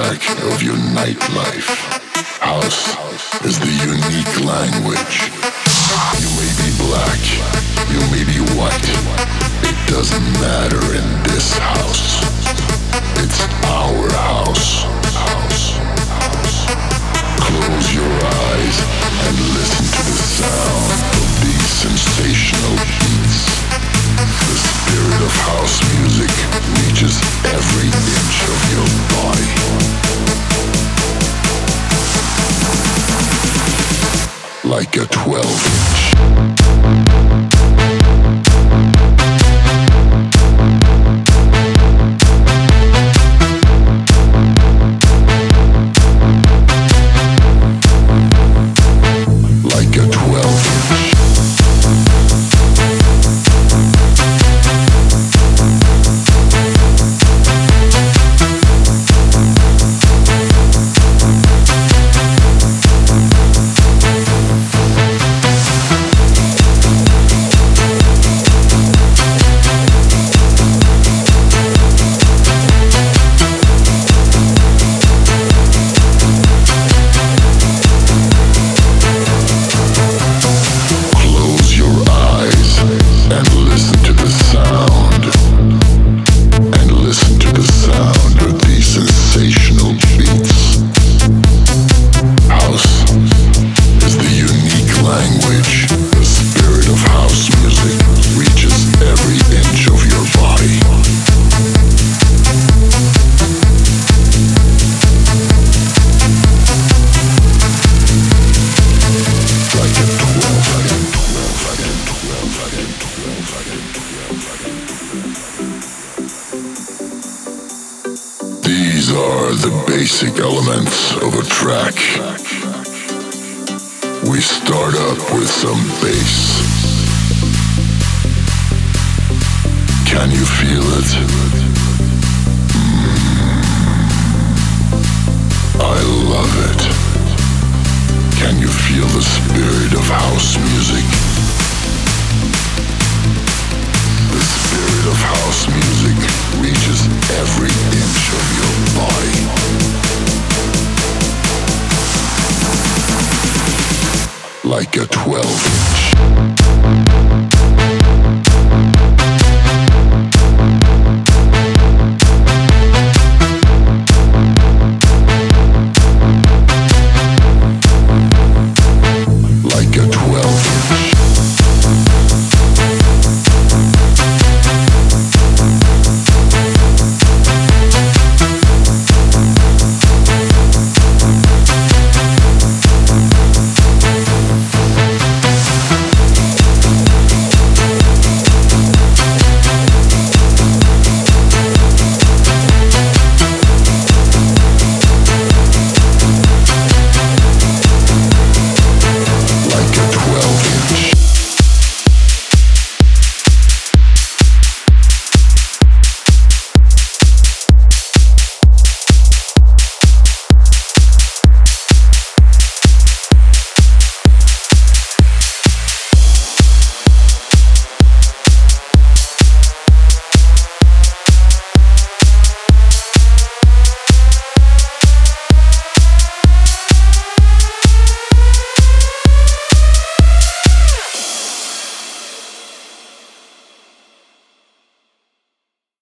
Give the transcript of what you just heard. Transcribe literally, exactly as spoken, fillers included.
soundtrack of your nightlife. House is the unique language. You may be black, you may be white. It doesn't matter in this house. It's our house. House. House. Close your eyes and listen to the sound of these sensational beats. The spirit of house music reaches every inch of your body. Like a twelve inch. These are the basic elements of a track. We start up with some bass. Can you feel it? Mm. I love it. Can you feel the spirit of house music? The spirit of house music reaches every inch of your body. Like a twelve inch. Like a twelve inch.